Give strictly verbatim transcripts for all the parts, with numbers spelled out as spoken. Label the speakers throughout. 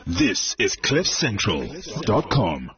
Speaker 1: This is cliff central dot com.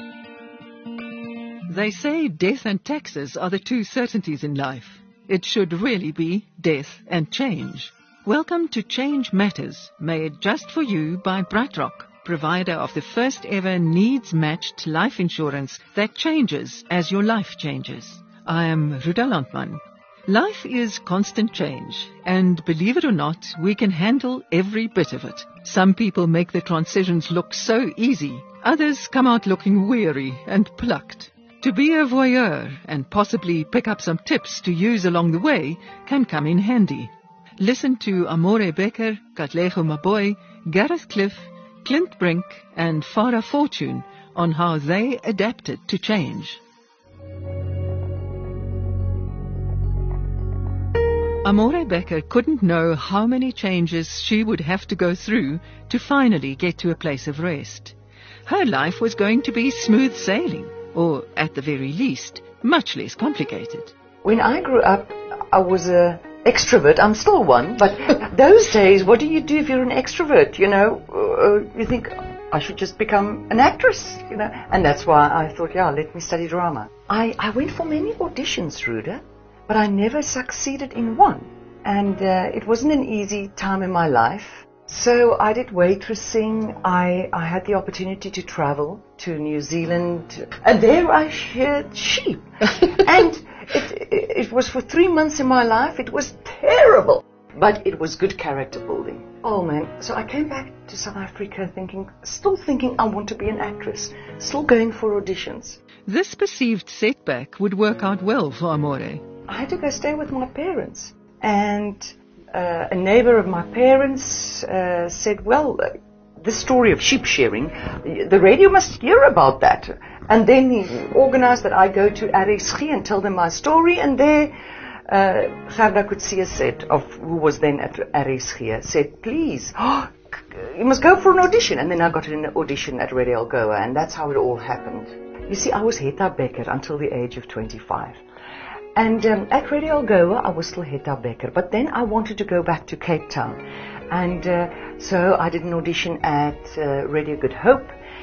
Speaker 2: They say death and taxes are the two certainties in life. It should really be death and change. Welcome to Change Matters, made just for you by BrightRock, provider of the first ever needs-matched life insurance that changes as your life changes. I am Ruda Landman. Life is constant change, and believe it or not, we can handle every bit of it. Some people make the transitions look so easy. Others come out looking weary and plucked. To be a voyeur and possibly pick up some tips to use along the way can come in handy. Listen to Amore Becker, Katlego Maboy, Gareth Cliff, Clint Brink and Farah Fortune on how they adapted to change. Amore Becker couldn't know how many changes she would have to go through to finally get to a place of rest. Her life was going to be smooth sailing, or at the very least, much less complicated.
Speaker 3: When I grew up, I was a extrovert. I'm still one, but those days, what do you do if you're an extrovert? You know, uh, you think, I should just become an actress, you know, and that's why I thought, yeah, let me study drama. I, I went for many auditions, Ruda, but I never succeeded in one. And uh, it wasn't an easy time in my life. So I did waitressing. I, I had the opportunity to travel to New Zealand. And there I sheared sheep. and it, it, it was for three months in my life. It was terrible. But it was good character building. Oh man. So I came back to South Africa thinking, still thinking I want to be an actress. Still going for auditions.
Speaker 2: This perceived setback would work out well for Amore.
Speaker 3: I had to go stay with my parents. And uh, a neighbor of my parents uh, said, well, uh, this story of sheep shearing, the radio must hear about that. And then he organized that I go to R S G and tell them my story. And there, uh, Gerda Coetzee said, of, who was then at R S G, said, please, oh, you must go for an audition. And then I got an audition at Radio Algoa, and that's how it all happened. You see, I was Hetta Becker until the age of twenty-five. And um, at Radio Algoa, I was still Hetta Becker. But then I wanted to go back to Cape Town. And uh, so I did an audition at uh, Radio Good Hope.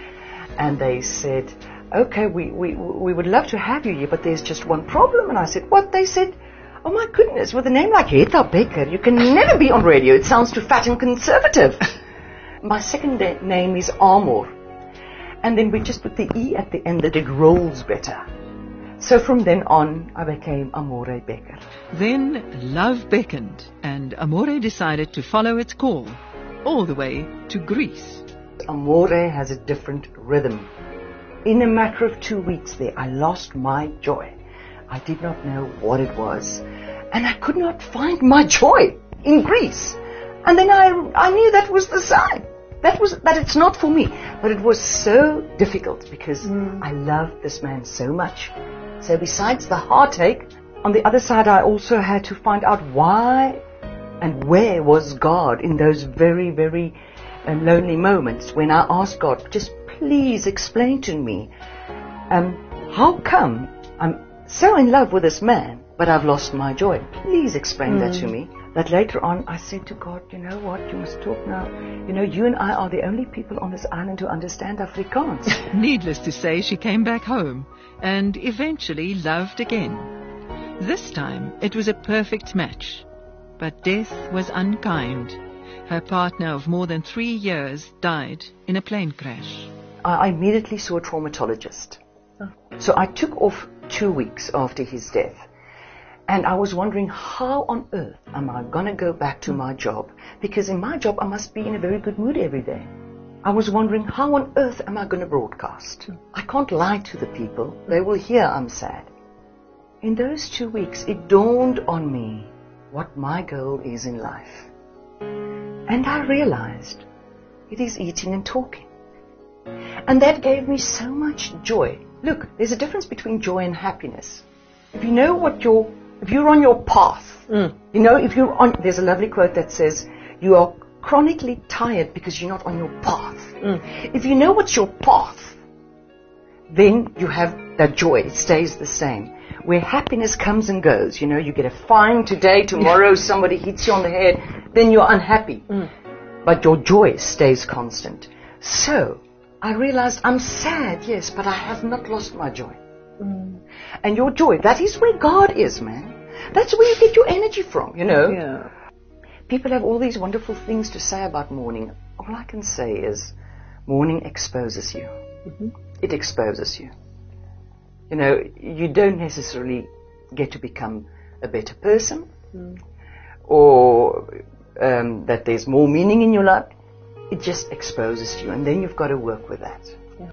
Speaker 3: And they said, okay, we, we, we would love to have you here, but there's just one problem. And I said, what? They said, oh my goodness, with a name like Hetta Becker, you can never be on radio. It sounds too fat and conservative. My second da- name is Amor. And then we just put the E at the end that it rolls better. So from then on, I became Amore Becker.
Speaker 2: Then love beckoned, and Amore decided to follow its call, all the way to Greece.
Speaker 3: Amore has a different rhythm. In a matter of two weeks there, I lost my joy. I did not know what it was, and I could not find my joy in Greece. And then I, I knew that was the sign. That was that it's not for me. But it was so difficult because mm. I loved this man so much. So besides the heartache, on the other side I also had to find out why and where was God in those very, very uh, lonely moments when I asked God, just please explain to me, um, how come I'm so in love with this man, but I've lost my joy? Please explain mm. that to me. That later on I said to God, you know what, you must talk now. You know, you and I are the only people on this island who understand Afrikaans.
Speaker 2: Needless to say, she came back home and eventually loved again. This time it was a perfect match. But death was unkind. Her partner of more than three years died in a plane crash.
Speaker 3: I immediately saw a traumatologist. Oh. So I took off two weeks after his death. And I was wondering, how on earth am I going to go back to my job? Because in my job, I must be in a very good mood every day. I was wondering, how on earth am I going to broadcast? I can't lie to the people. They will hear I'm sad. In those two weeks, it dawned on me what my goal is in life. And I realized it is eating and talking. And that gave me so much joy. Look, there's a difference between joy and happiness. If you know what your If you're on your path, mm. you know, if you're on, there's a lovely quote that says, you are chronically tired because you're not on your path. Mm. If you know what's your path, then you have that joy. It stays the same. Where happiness comes and goes, you know, you get a fine today, tomorrow somebody hits you on the head, then you're unhappy. Mm. But your joy stays constant. So I realized I'm sad, yes, but I have not lost my joy. Mm. And your joy, that is where God is, man. That's where you get your energy from, you know.
Speaker 2: Yeah.
Speaker 3: People have all these wonderful things to say about mourning. All I can say is mourning exposes you. Mm-hmm. It exposes you. You know, you don't necessarily get to become a better person mm. or um, that there's more meaning in your life. It just exposes you, and then you've got to work with that. Yeah.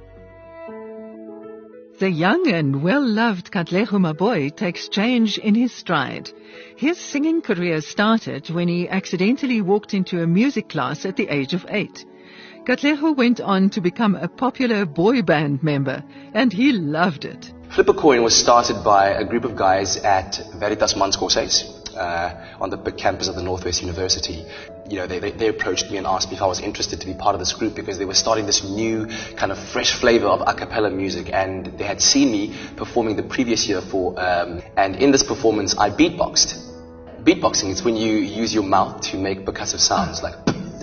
Speaker 2: The young and well-loved Katlego Maboe takes change in his stride. His singing career started when he accidentally walked into a music class at the age of eight. Katlego went on to become a popular boy band member, and he loved it.
Speaker 4: Flip a Coin was started by a group of guys at Veritas Mans Courses uh, on the big campus of the Northwest University. You know, they, they, they approached me and asked me if I was interested to be part of this group because they were starting this new kind of fresh flavor of a cappella music, and they had seen me performing the previous year for, um, and in this performance I beatboxed. Beatboxing is when you use your mouth to make percussive sounds like.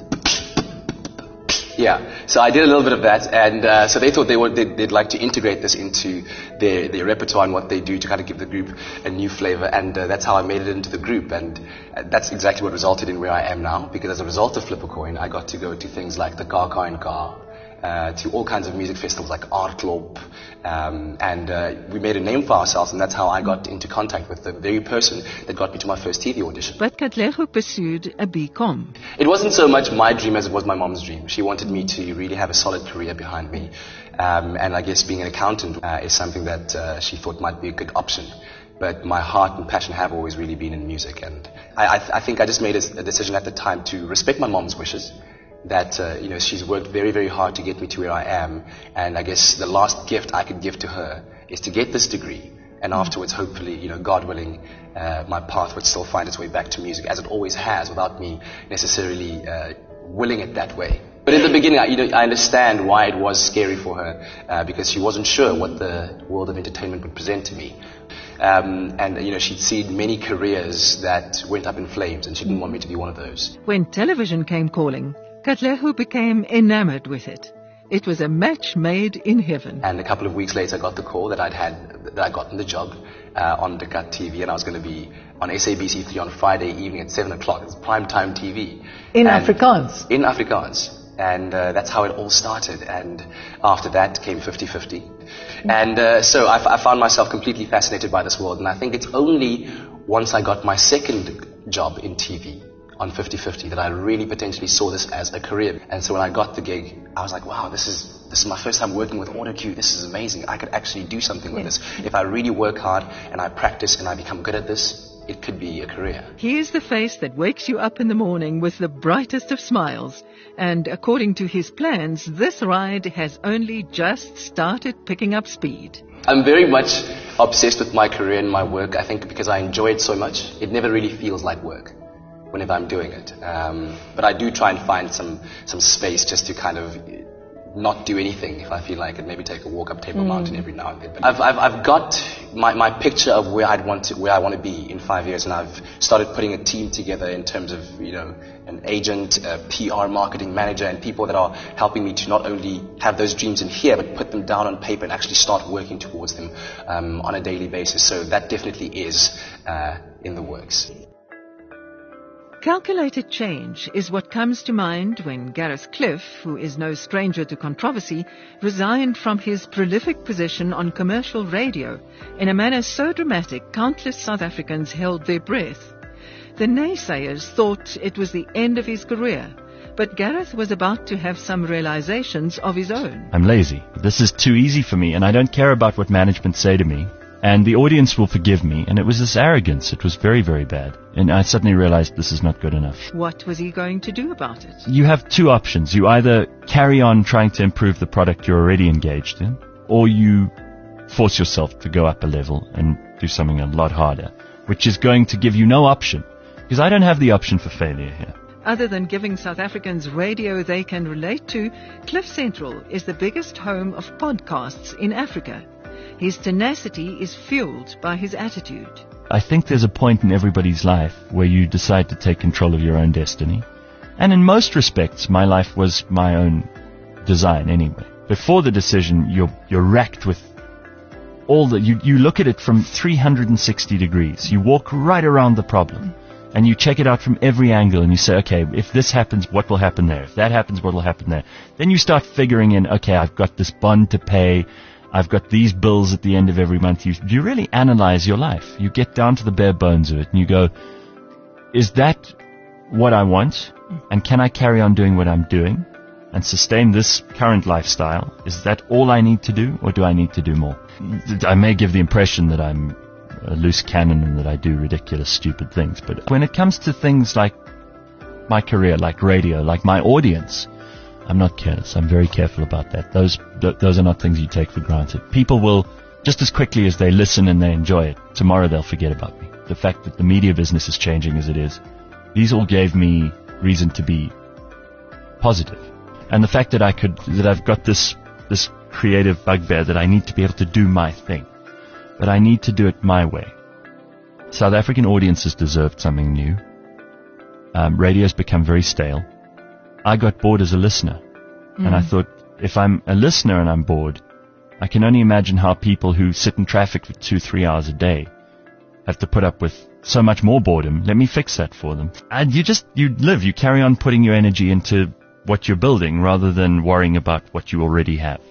Speaker 4: Yeah, so I did a little bit of that, and uh, so they thought they would, they'd, they'd like to integrate this into their, their repertoire and what they do to kind of give the group a new flavor, and uh, that's how I made it into the group, and uh, that's exactly what resulted in where I am now, because as a result of Flip a Coin, I got to go to things like the Car Car and Car, uh, to all kinds of music festivals like Aardklop, um, and uh, we made a name for ourselves, and that's how I got into contact with the very person that got me to my first T V audition.
Speaker 2: But Katlego pursued a B Com.
Speaker 4: It wasn't so much my dream as it was my mom's dream. She wanted me to really have a solid career behind me, um, and I guess being an accountant uh, is something that uh, she thought might be a good option. But my heart and passion have always really been in music, and I, I, th- I think I just made a, a decision at the time to respect my mom's wishes. That, uh, you know, she's worked very, very hard to get me to where I am. And I guess the last gift I could give to her is to get this degree. And afterwards, hopefully, you know, God willing, uh, my path would still find its way back to music, as it always has, without me necessarily uh, willing it that way. But in the beginning, I, you know, I understand why it was scary for her, uh, because she wasn't sure what the world of entertainment would present to me. Um, and, you know, she'd seen many careers that went up in flames, and she didn't want me to be one of those.
Speaker 2: When television came calling, Katlego became enamored with it. It was a match made in heaven.
Speaker 4: And a couple of weeks later, I got the call that I'd had, that I'd gotten the job uh, on the Cut T V, and I was going to be on S A B C three on Friday evening at seven o'clock. It's prime time T V.
Speaker 2: In
Speaker 4: and
Speaker 2: Afrikaans?
Speaker 4: In Afrikaans. And uh, that's how it all started. And after that came fifty fifty. Mm-hmm. And uh, so I, f- I found myself completely fascinated by this world. And I think it's only once I got my second job in T V on fifty fifty that I really potentially saw this as a career. And so when I got the gig, I was like, wow, this is this is my first time working with AutoCue. This is amazing. I could actually do something with this. If I really work hard and I practice and I become good at this, it could be a career.
Speaker 2: He is the face that wakes you up in the morning with the brightest of smiles. And according to his plans, this ride has only just started picking up speed.
Speaker 4: I'm very much obsessed with my career and my work, I think, because I enjoy it so much. It never really feels like work whenever I'm doing it. Um, but I do try and find some, some space just to kind of not do anything if I feel like it, maybe take a walk up Table mm. Mountain every now and then. But I've, I've, I've got my, my picture of where I'd want to, where I want to be in five years, and I've started putting a team together in terms of, you know, an agent, a P R marketing manager, and people that are helping me to not only have those dreams in here, but put them down on paper and actually start working towards them um, on a daily basis. So that definitely is uh, in the works.
Speaker 2: Calculated change is what comes to mind when Gareth Cliff, who is no stranger to controversy, resigned from his prolific position on commercial radio in a manner so dramatic countless South Africans held their breath. The naysayers thought it was the end of his career, but Gareth was about to have some realizations of his own.
Speaker 5: I'm lazy. This is too easy for me, and I don't care about what management say to me. And the audience will forgive me. And it was this arrogance. It was very, very bad. And I suddenly realized this is not good enough.
Speaker 2: What was he going to do about it?
Speaker 5: You have two options. You either carry on trying to improve the product you're already engaged in, or you force yourself to go up a level and do something a lot harder, which is going to give you no option. Because I don't have the option for failure here.
Speaker 2: Other than giving South Africans radio they can relate to, Cliff Central is the biggest home of podcasts in Africa. His tenacity is fueled by his attitude.
Speaker 5: I think there's a point in everybody's life where you decide to take control of your own destiny. And in most respects, my life was my own design anyway. Before the decision, you're you're racked with all the, you, you look at it from three hundred sixty degrees. You walk right around the problem and you check it out from every angle and you say, okay, if this happens, what will happen there? If that happens, what will happen there? Then you start figuring in, okay, I've got this bond to pay. I've got these bills at the end of every month. You, you really analyze your life. You get down to the bare bones of it and you go, is that what I want? And can I carry on doing what I'm doing and sustain this current lifestyle? Is that all I need to do, or do I need to do more? I may give the impression that I'm a loose cannon and that I do ridiculous, stupid things, but when it comes to things like my career, like radio, like my audience, I'm not careless. I'm very careful about that. Those th- those are not things you take for granted. People will, just as quickly as they listen and they enjoy it, tomorrow they'll forget about me. The fact that the media business is changing as it is, these all gave me reason to be positive. And the fact that I could, that I've got this, this creative bugbear that I need to be able to do my thing, but I need to do it my way. South African audiences deserved something new. Um, radio's become very stale. I got bored as a listener, mm. and I thought, if I'm a listener and I'm bored, I can only imagine how people who sit in traffic for two, three hours a day have to put up with so much more boredom. Let me fix that for them. And you just, you live, you carry on putting your energy into what you're building rather than worrying about what you already have.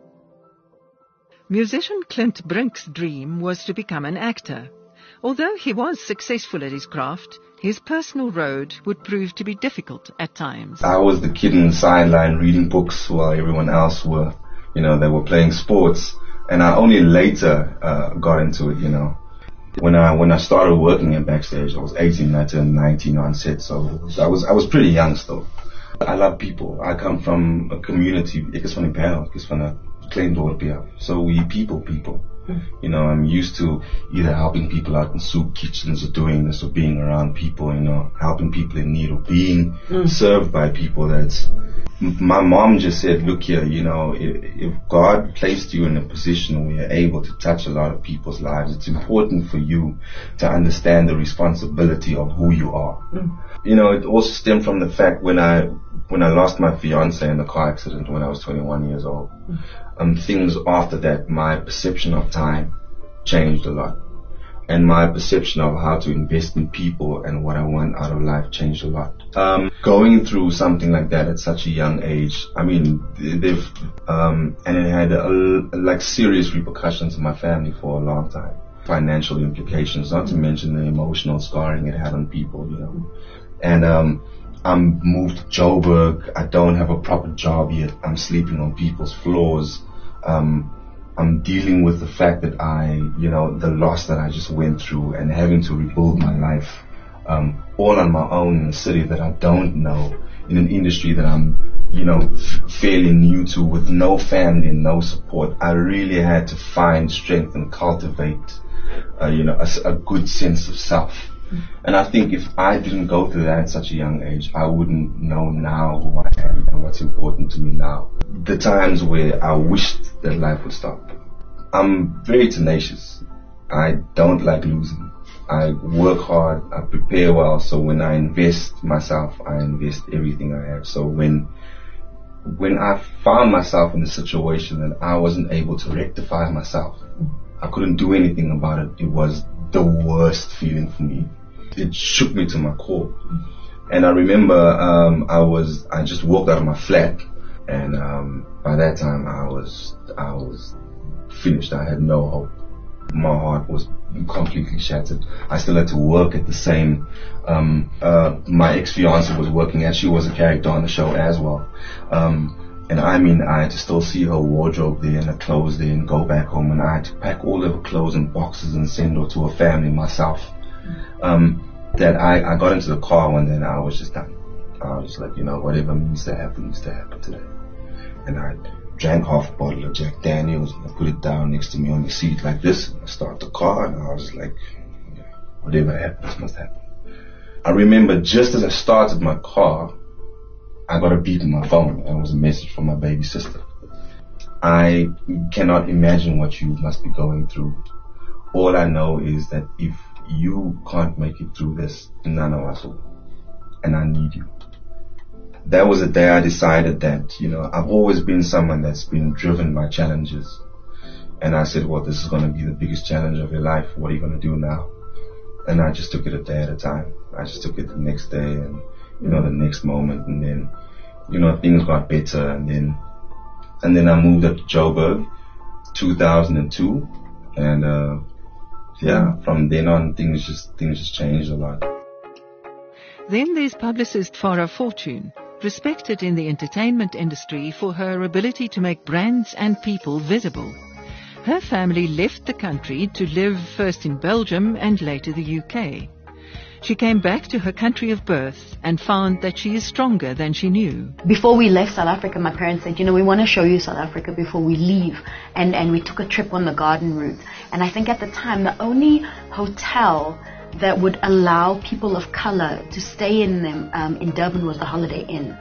Speaker 2: Musician Clint Brink's dream was to become an actor. Although he was successful at his craft, his personal road would prove to be difficult at times.
Speaker 6: I was the kid in the sideline reading books while everyone else were, you know, they were playing sports. And I only later uh, got into it, you know. When I when I started working in backstage, I was eighteen, I turned nineteen on set, so I was I was pretty young still. I love people. I come from a community, ek is van die Berg, ek is van 'n klein dorpie af. So we people, people. You know, I'm used to either helping people out in soup kitchens or doing this or being around people, you know, helping people in need or being mm. served by people. That's, my mom just said, look here, you know, if, if God placed you in a position where you're able to touch a lot of people's lives, it's important for you to understand the responsibility of who you are. Mm. You know, it also stemmed from the fact when I, when I lost my fiance in a car accident when I was twenty-one years old. Mm. Um, things after that, my perception of time changed a lot. And my perception of how to invest in people and what I want out of life changed a lot. Um, going through something like that at such a young age, I mean, they've, um, and it had a, like serious repercussions in my family for a long time. Financial implications, not to mention the emotional scarring it had on people, you know. And, um, I'm moved to Joburg. I don't have a proper job yet. I'm sleeping on people's floors. Um, I'm dealing with the fact that I, you know, the loss that I just went through and having to rebuild my life, um, all on my own in a city that I don't know, in an industry that I'm, you know, f- fairly new to, with no family and no support. I really had to find strength and cultivate, uh, you know, a, a good sense of self. And I think if I didn't go through that at such a young age, I wouldn't know now who I am and what's important to me now. The times where I wished that life would stop. I'm very tenacious. I don't like losing. I work hard. I prepare well. So when I invest myself, I invest everything I have. So when when I found myself in a situation that I wasn't able to rectify myself, I couldn't do anything about it. It was the worst feeling for me. It shook me to my core. And I remember um, I was I just walked out of my flat, and um, by that time I was I was finished. I had no hope. My heart was completely shattered. I still had to work at the same. Um, uh, my ex-fiance was working, and she was a character on the show as well. Um, and I mean, I had to still see her wardrobe there and her clothes there, and go back home, and I had to pack all of her clothes in boxes and send her to her family myself. Um, that I, I got into the car one day and I was just done. I was like, you know, whatever needs to happen needs to happen today. And I drank half a bottle of Jack Daniels and I put it down next to me on the seat like this, and I started the car, and I was like, yeah, whatever happens must happen. I remember just as I started my car, I got a beep on my phone, and it was a message from my baby sister. I cannot imagine what you must be going through. All I know is that if you can't make it through this, none of us will. And I need you. that was the day I decided that, you know, I've always been someone that's been driven by challenges. And I said, well, this is going to be the biggest challenge of your life. What are you going to do now? And I just took it a day at a time. I just took it the next day and, you know, the next moment. And then, you know, things got better. And then, and then I moved up to Joburg, two thousand two. And, uh, yeah, from then on, things just, things just changed a lot.
Speaker 2: Then there's publicist Farah Fortune, respected in the entertainment industry for her ability to make brands and people visible. Her family left the country to live first in Belgium and later the U K. She came back to her country of birth and found that she is stronger than she knew.
Speaker 7: Before we left South Africa, my parents said, you know, we want to show you South Africa before we leave. And, and we took a trip on the garden route. And I think at the time, the only hotel that would allow people of color to stay in them um, in Durban was the Holiday Inn.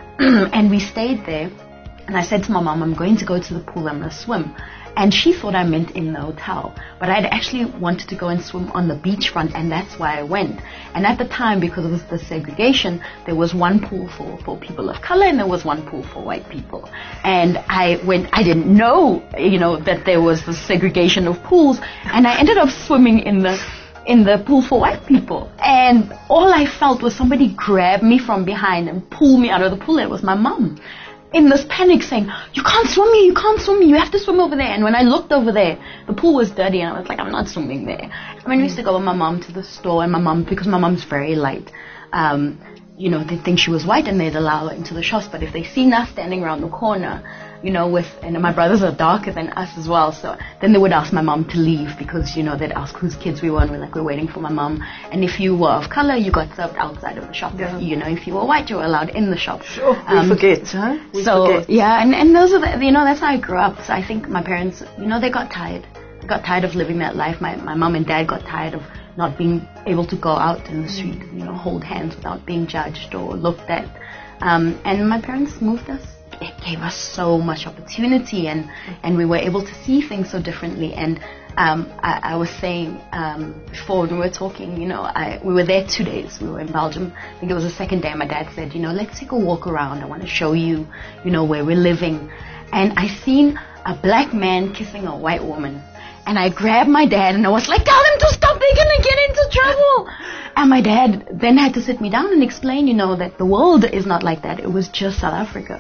Speaker 7: And we stayed there. And I said to my mom, I'm going to go to the pool, I'm going to swim. And she thought I meant in the hotel. But I'd actually wanted to go and swim on the beachfront, and that's why I went. And at the time, because of the segregation, there was one pool for, for people of color and there was one pool for white people. And I went, I didn't know, you know, that there was the segregation of pools. And I ended up swimming in the in the pool for white people. And all I felt was somebody grab me from behind and pull me out of the pool. It was my mom. In this panic saying, you can't swim here, you can't swim here, you have to swim over there. And when I looked over there, the pool was dirty and I was like, I'm not swimming there. I mean, we used to go with my mom to the store, and my mom, because my mom's very light, um, you know, they'd think she was white and they'd allow her into the shops. But if they seen us standing around the corner, you know, with, and my brothers are darker than us as well, so then they would ask my mom to leave because, you know, they'd ask whose kids we were, and we're like, we're waiting for my mom. And if you were of color, you got served outside of the shop. Yeah. You know, if you were white, you were allowed in the shop.
Speaker 3: Sure,
Speaker 7: um,
Speaker 3: we forget, huh? We
Speaker 7: so,
Speaker 3: forget.
Speaker 7: yeah, and, and those are the, you know, that's how I grew up. So I think my parents, you know, they got tired. They got tired of living that life. My, my mom and dad got tired of not being able to go out in the street, you know, hold hands without being judged or looked at. Um, and my parents moved us. It gave us so much opportunity, and, and we were able to see things so differently. And um, I, I was saying um, before when we were talking, you know, I, we were there two days. We were in Belgium. I think it was the second day. My dad said, you know, let's take a walk around. I want to show you, you know, where we're living. And I seen a black man kissing a white woman. And I grabbed my dad and I was like, tell them to stop, they're going to get into trouble. And my dad then had to sit me down and explain, you know, that the world is not like that. It was just South Africa.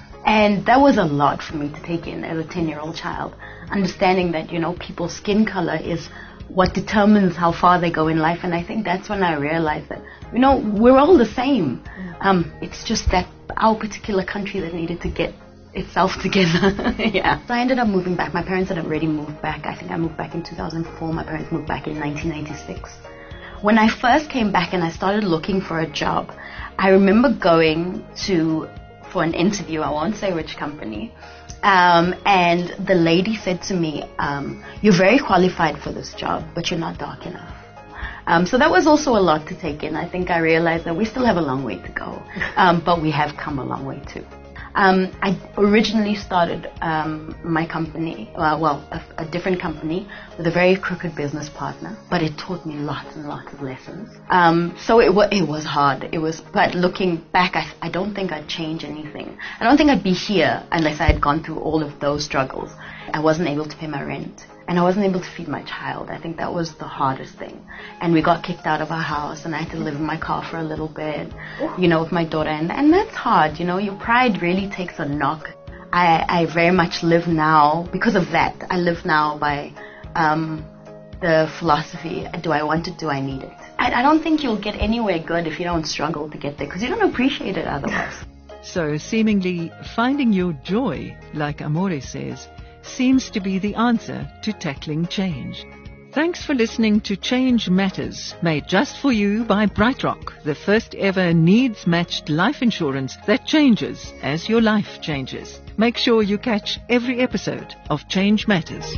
Speaker 7: And that was a lot for me to take in as a ten-year-old child, understanding that, you know, people's skin color is what determines how far they go in life. And I think that's when I realized that, you know, we're all the same. Um, it's just that our particular country that needed to get itself together. Yeah. So I ended up moving back. My parents had already moved back. I think I moved back in two thousand four. My parents moved back in nineteen ninety-six. When I first came back and I started looking for a job, I remember going to for an interview, I won't say which company, um, and the lady said to me, um, you're very qualified for this job, but you're not dark enough. Um, so that was also a lot to take in. I think I realized that we still have a long way to go, um, but we have come a long way too. Um, I originally started um, my company, uh, well, a, a different company with a very crooked business partner, but it taught me lots and lots of lessons. Um, so it, wa- it was hard. It was, but looking back, I, I don't think I'd change anything. I don't think I'd be here unless I had gone through all of those struggles. I wasn't able to pay my rent. And I wasn't able to feed my child. I think that was the hardest thing. And we got kicked out of our house, and I had to live in my car for a little bit, you know, with my daughter. And, and that's hard, you know. Your pride really takes a knock. I, I very much live now, because of that, I live now by um, the philosophy, do I want it, do I need it? I, I don't think you'll get anywhere good if you don't struggle to get there, because you don't appreciate it otherwise.
Speaker 2: So seemingly finding your joy, like Amore says, seems to be the answer to tackling change. Thanks for listening to Change Matters, made just for you by BrightRock, the first ever needs-matched life insurance that changes as your life changes. Make sure you catch every episode of Change Matters.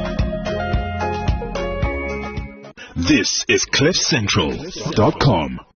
Speaker 1: This is cliff central dot com.